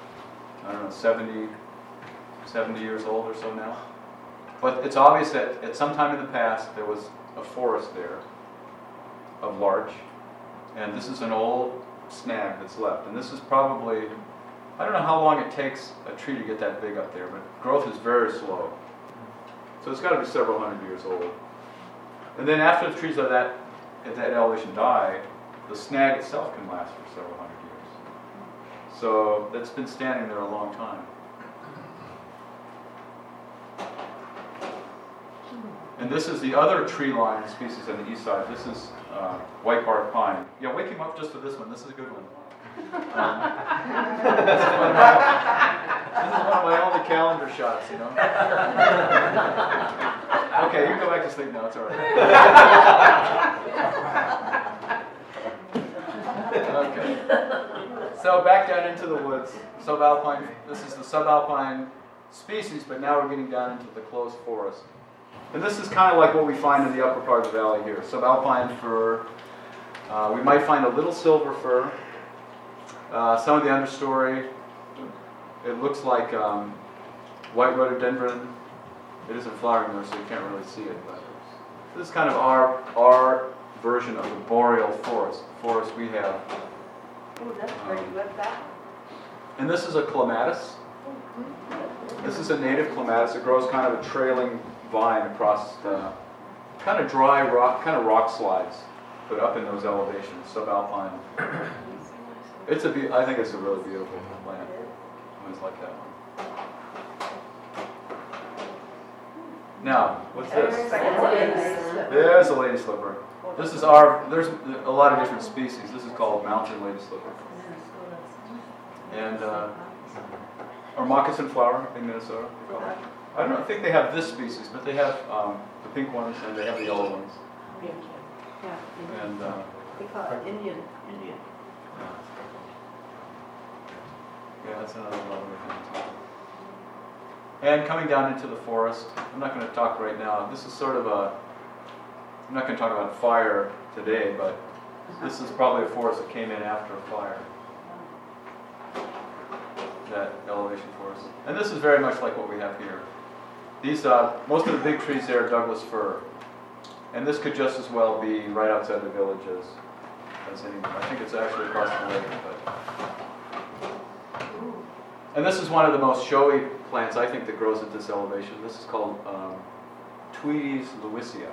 Speaker 2: 70 years old or so now. But it's obvious that at some time in the past there was a forest there of larch. And this is an old snag that's left. And this is probably, I don't know how long it takes a tree to get that big up there, but growth is very slow. So it's got to be several hundred years old. And then after the trees at that elevation die, the snag itself can last for several hundred years. So that's been standing there a long time. And this is the other tree line species on the east side. This is white bark pine. Yeah, wake him up just for this one. This is a good one. This is one of my only calendar shots, you know. Okay, you can go back to sleep now. It's all right. Okay. So back down into the woods. Subalpine. This is the subalpine species, but now we're getting down into the closed forest. And this is kind of like what we find in the upper part of the valley here. Subalpine fir. We might find a little silver fir. Some of the understory, it looks like white rhododendron. It isn't flowering though, so you can't really see it. But this is kind of our version of the boreal forest we have.
Speaker 3: Oh, that's pretty good, that.
Speaker 2: And this is a clematis. This is a native clematis. It grows kind of a trailing vine across kind of dry rock, kind of rock slides, but up in those elevations, subalpine. I think it's a really beautiful plant. I always like that one. Now, what's this? There's a lady slipper. There's a lot of different species. This is called mountain lady slipper. And, or moccasin flower in Minnesota, they call it. I don't think they have this species, but they have the pink ones and they have the yellow ones.
Speaker 3: Yeah.
Speaker 2: And
Speaker 3: They call it Indian.
Speaker 2: yeah, that's another lovely thing. And coming down into the forest, I'm not going to talk right now. This is sort of I'm not going to talk about fire today, but this is probably a forest that came in after a fire. That elevation forest. And this is very much like what we have here. These, most of the big trees there are Douglas fir. And this could just as well be right outside the village as anywhere. I think it's actually across the lake. And this is one of the most showy plants, I think, that grows at this elevation. This is called Tweedy's Lewisia.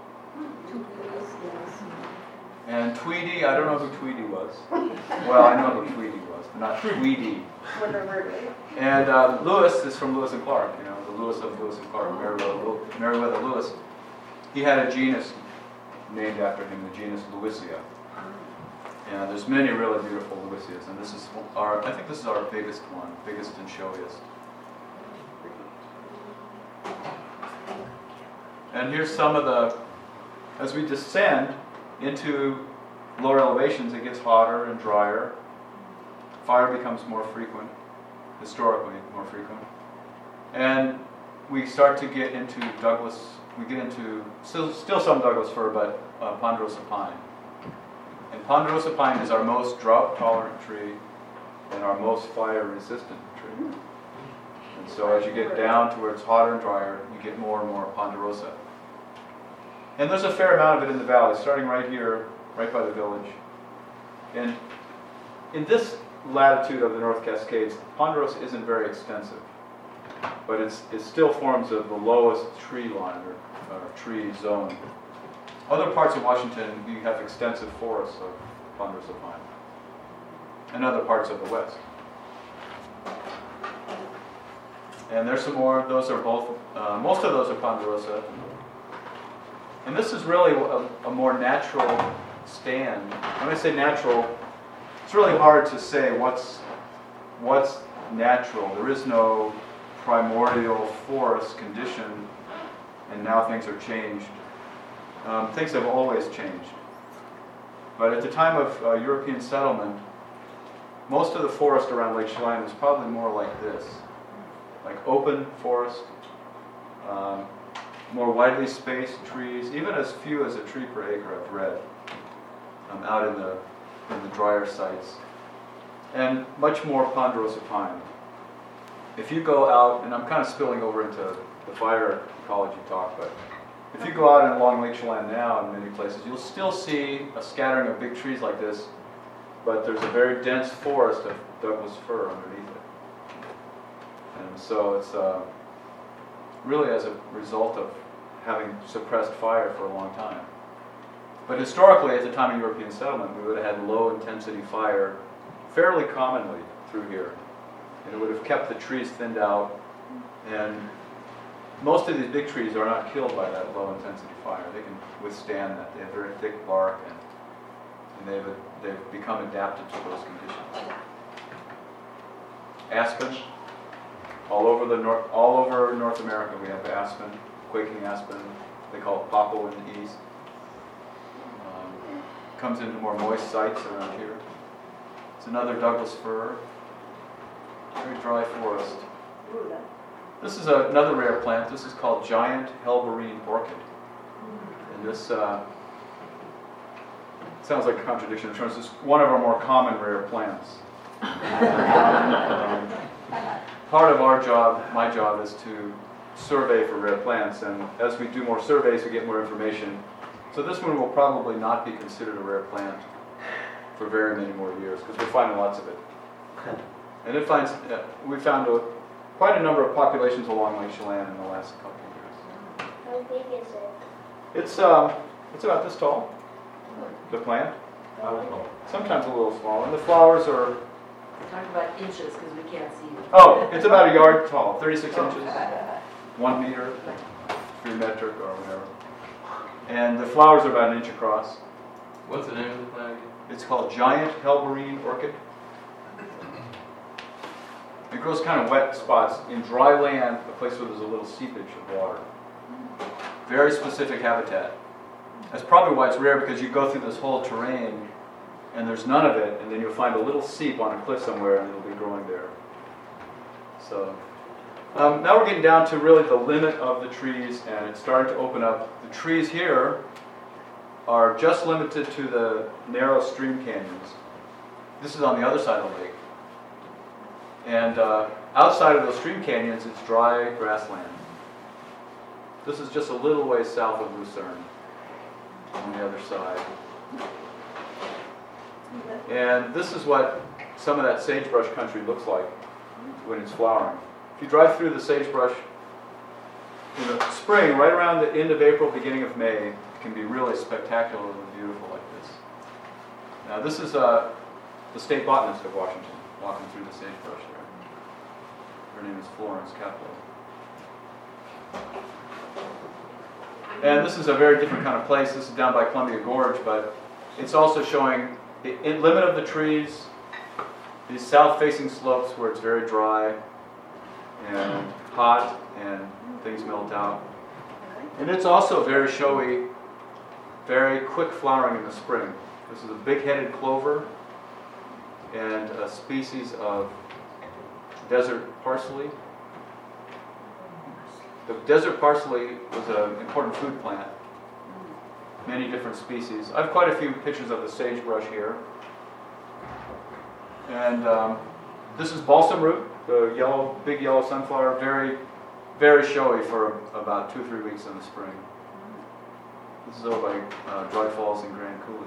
Speaker 2: And Tweedy, I don't know who Tweedy was. Well, I know who Tweedy was, but not Tweedy. And Lewis is from Lewis and Clark, you know, the Lewis of Lewis and Clark, Meriwether Lewis. He had a genus named after him, the genus Lewisia. And there's many really beautiful Lewisias, and this is I think this is our biggest one, biggest and showiest. And here's some of as we descend into lower elevations, it gets hotter and drier. Fire becomes more frequent, historically more frequent. And we start to get into still some Douglas fir, but ponderosa pine. And ponderosa pine is our most drought-tolerant tree and our most fire-resistant tree. And so as you get down to where it's hotter and drier, you get more and more ponderosa. And there's a fair amount of it in the valley, starting right here, right by the village. And in this latitude of the North Cascades, ponderosa isn't very extensive, but it still forms the lowest tree line or tree zone. Other parts of Washington, you have extensive forests of ponderosa pine, and other parts of the West. And there's some more. Those are both, most of those are ponderosa. And this is really a more natural stand. When I say natural, it's really hard to say what's natural. There is no primordial forest condition, and now things are changed. Things have always changed. But at the time of European settlement, most of the forest around Lake Chelan was probably more like this, like open forest, more widely spaced trees, even as few as a tree per acre, I've read, out in the drier sites, and much more ponderosa pine. If you go out, and I'm kind of spilling over into the fire ecology talk, but if you go out and along Lake Chelan now in many places, you'll still see a scattering of big trees like this, but there's a very dense forest of Douglas fir underneath it. And so it's really as a result of having suppressed fire for a long time. But historically, at the time of European settlement, we would have had low intensity fire fairly commonly through here. And it would have kept the trees thinned out, and most of these big trees are not killed by that low intensity fire. They can withstand that. They have very thick bark, and they've become adapted to those conditions. Aspen, all over North America we have aspen, quaking aspen. They call it popple in the east. Comes into more moist sites around here. It's another Douglas fir. Very dry forest. This is another rare plant. This is called giant helberine orchid. And this sounds like a contradiction in terms of one of our more common rare plants. Part of our job, my job, is to survey for rare plants, and as we do more surveys, we get more information. So this one will probably not be considered a rare plant for very many more years, because we're finding lots of it. And we found quite a number of populations along Lake Chelan in the last couple of years.
Speaker 3: How big is it?
Speaker 2: It's about this tall, the plant. Sometimes a little small, and the flowers are.
Speaker 7: We're talking about inches because we can't see you.
Speaker 2: Oh, it's about a yard tall, 36 inches, 1 meter, 3 metric or whatever. And the flowers are about an inch across.
Speaker 6: What's the name of the plant again?
Speaker 2: It's called giant helberine orchid. It grows kind of wet spots in dry land, a place where there's a little seepage of water. Very specific habitat. That's probably why it's rare, because you go through this whole terrain and there's none of it, and then you'll find a little seep on a cliff somewhere and it'll be growing there. So now we're getting down to really the limit of the trees, and it's starting to open up. The trees here are just limited to the narrow stream canyons. This is on the other side of the lake. And outside of those stream canyons, it's dry grassland. This is just a little way south of Lucerne on the other side. And this is what some of that sagebrush country looks like when it's flowering. If you drive through the sagebrush in the spring, right around the end of April, beginning of May, it can be really spectacularly beautiful like this. Now this is the state botanist of Washington, walking through the sagebrush there. Her name is Florence Caplow. And this is a very different kind of place. This is down by Columbia Gorge, but it's also showing the limit of the trees, these south-facing slopes where it's very dry and hot and things melt out. And it's also very showy, very quick flowering in the spring. This is a big-headed clover and a species of desert parsley. The desert parsley was an important food plant. Many different species. I have quite a few pictures of the sagebrush here. And this is balsam root. The big yellow sunflower, very, very showy for about 2 or 3 weeks in the spring. This is over by Dry Falls in Grand Coulee.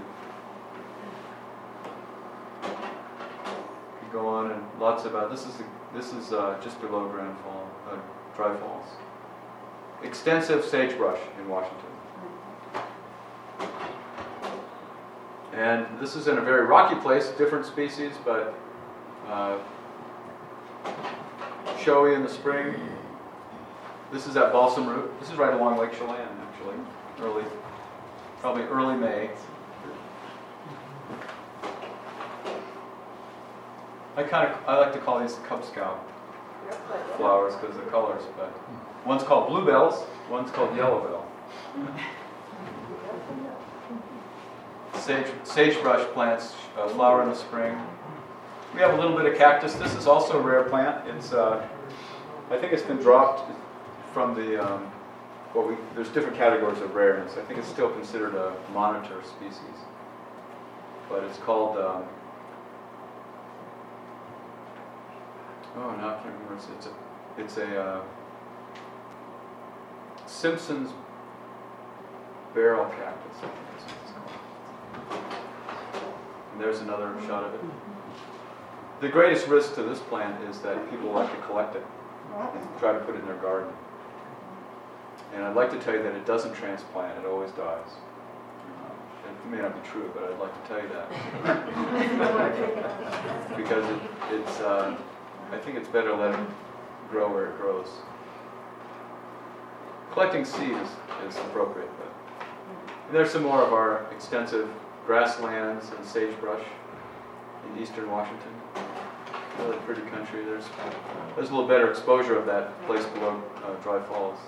Speaker 2: You go on and lots of this is just below Dry Falls. Extensive sagebrush in Washington. And this is in a very rocky place, different species, but showy in the spring. This is at Balsam Root. This is right along Lake Chelan, actually, probably early May. I like to call these Cub Scout flowers because of the colors, but one's called bluebells, one's called yellowbell. Sagebrush plants flower in the spring. We have a little bit of cactus. This is also a rare plant. It's I think it's been dropped from the there's different categories of rareness. I think it's still considered a monitor species, but it's called now I can't remember. It's a Simpson's barrel cactus. I think that's what it's called. And there's another shot of it. The greatest risk to this plant is that people like to collect it and try to put it in their garden. And I'd like to tell you that it doesn't transplant, it always dies. It may not be true, but I'd like to tell you that. Because it's I think it's better to let it grow where it grows. Collecting seeds is appropriate, but there's some more of our extensive grasslands and sagebrush in eastern Washington. Really pretty country. There's a little better exposure of that place below Dry Falls.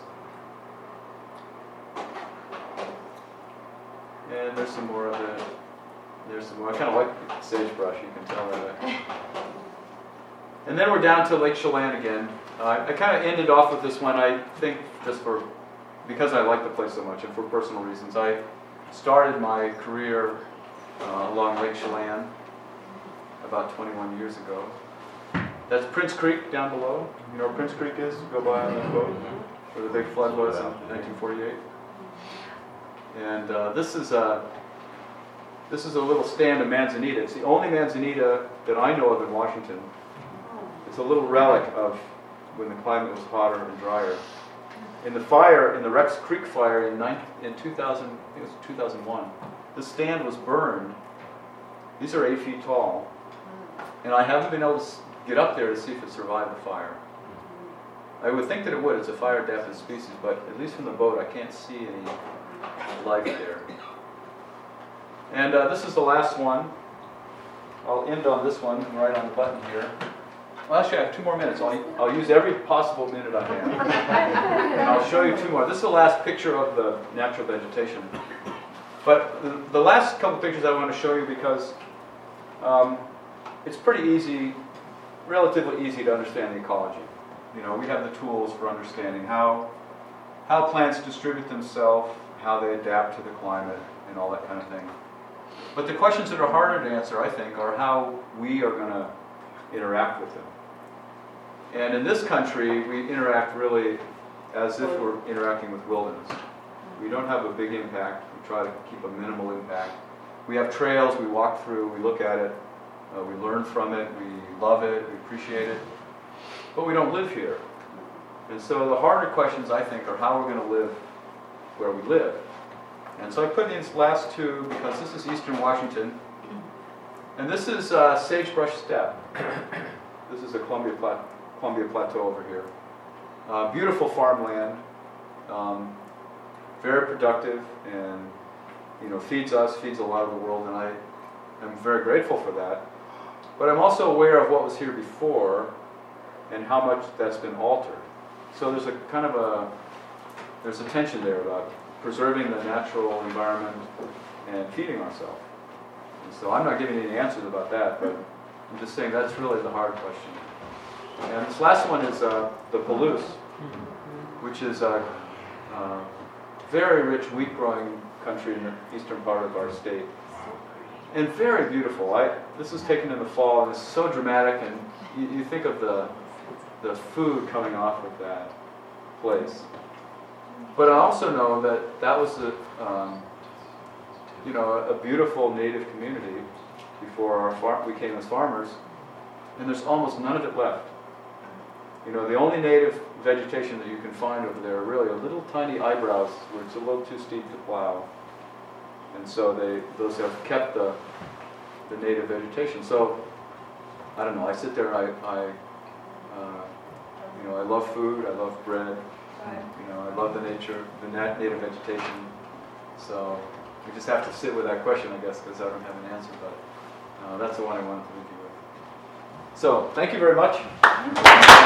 Speaker 2: And there's some more of it. There's some more. I kind of like sagebrush, you can tell that. And then we're down to Lake Chelan again. I kind of ended off with this one, I think, because I like the place so much and for personal reasons. I started my career along Lake Chelan about 21 years ago. That's Prince Creek down below. You know where Prince Creek is? Go by on that boat where the big flood was in 1948. And this is a little stand of manzanita. It's the only manzanita that I know of in Washington. It's a little relic of when the climate was hotter and drier. In the Rex Creek fire in 2000, I think it was 2001, the stand was burned. These are 8 feet tall, and I haven't been able to get up there to see if it survived the fire. I would think that it would. It's a fire-adapted species, but at least from the boat, I can't see any life there. And this is the last one. I'll end on this one, right on the button here. Well, actually, I have 2 more minutes. I'll use every possible minute I have. And I'll show you 2 more. This is the last picture of the natural vegetation. But the last couple pictures I want to show you because it's pretty easy, relatively easy to understand the ecology. You know, we have the tools for understanding how plants distribute themselves, how they adapt to the climate, and all that kind of thing. But the questions that are harder to answer, I think, are how we are going to interact with them. And in this country, we interact really as if we're interacting with wilderness. We don't have a big impact. We try to keep a minimal impact. We have trails we walk through, we look at it, we learn from it, we love it, we appreciate it. But we don't live here. And so the harder questions, I think, are how we're going to live where we live. And so I put these last 2 because this is eastern Washington. And this is sagebrush steppe. This is the Columbia Plateau over here. Beautiful farmland, very productive, and feeds us, feeds a lot of the world, and I am very grateful for that. But I'm also aware of what was here before and how much that's been altered. So there's there's a tension there about preserving the natural environment and feeding ourselves. And so I'm not giving any answers about that, but I'm just saying that's really the hard question. And this last one is the Palouse, which is a very rich wheat-growing country in the eastern part of our state. And very beautiful. This is taken in the fall, and it's so dramatic, and you think of the the food coming off of that place. But I also know that that was a beautiful native community before we came as farmers, and there's almost none of it left. The only native vegetation that you can find over there are really a little tiny eyebrows where it's a little too steep to plow. And so those have kept the native vegetation. So, I don't know, I sit there, I love food, I love bread, I love the nature, the native vegetation. So, we just have to sit with that question, I guess, because I don't have an answer, but that's the one I wanted to leave you with. So, thank you very much.